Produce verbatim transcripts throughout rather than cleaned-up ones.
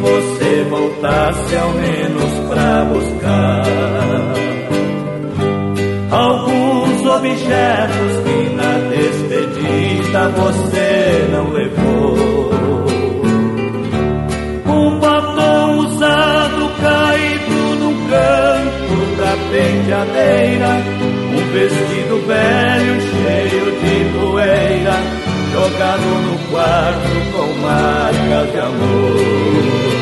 você voltasse ao menos pra buscar alguns objetos que na despedida você não levou. Um batom usado caído num canto da penteadeira, um vestido velho cheio de poeira, jogado no quarto com marcas de amor.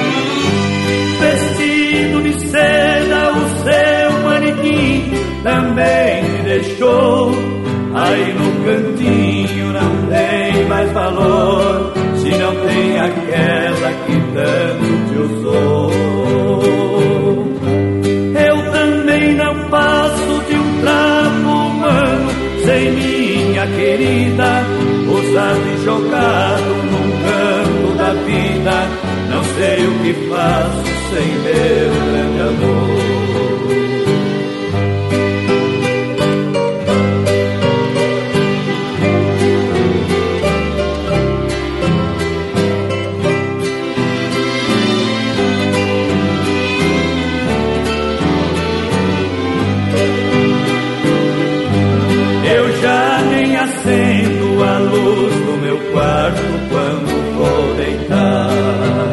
Vestido de seda, o seu manequim também me deixou. Aí no cantinho não tem mais valor, se não tem aquela que tanto te usou. Eu também não passo de um trapo humano sem minha querida, usado e jogado num canto da vida. Não sei o que faço sem meu grande amor. Acendo a luz do meu quarto quando vou deitar,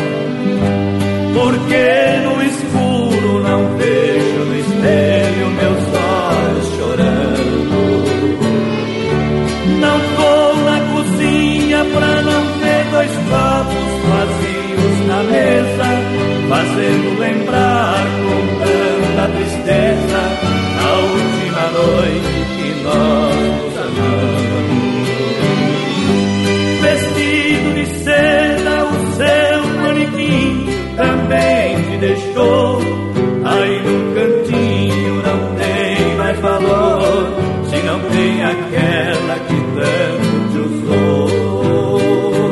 porque no escuro não vejo no espelho meus olhos chorando. Não vou na cozinha pra não ver dois copos vazios na mesa, fazendo lembrar com tanta tristeza a última noite que nós nos amamos. Vestido de seda, o seu manequim também te deixou. Aí no cantinho não tem mais valor, se não tem aquela que tanto te usou.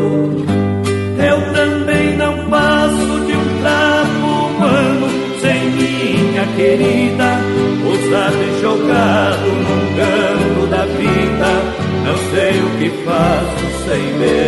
Eu também não passo de um trapo humano sem minha querida, usado e jogado num canto da vida. Não sei o que faço sem ver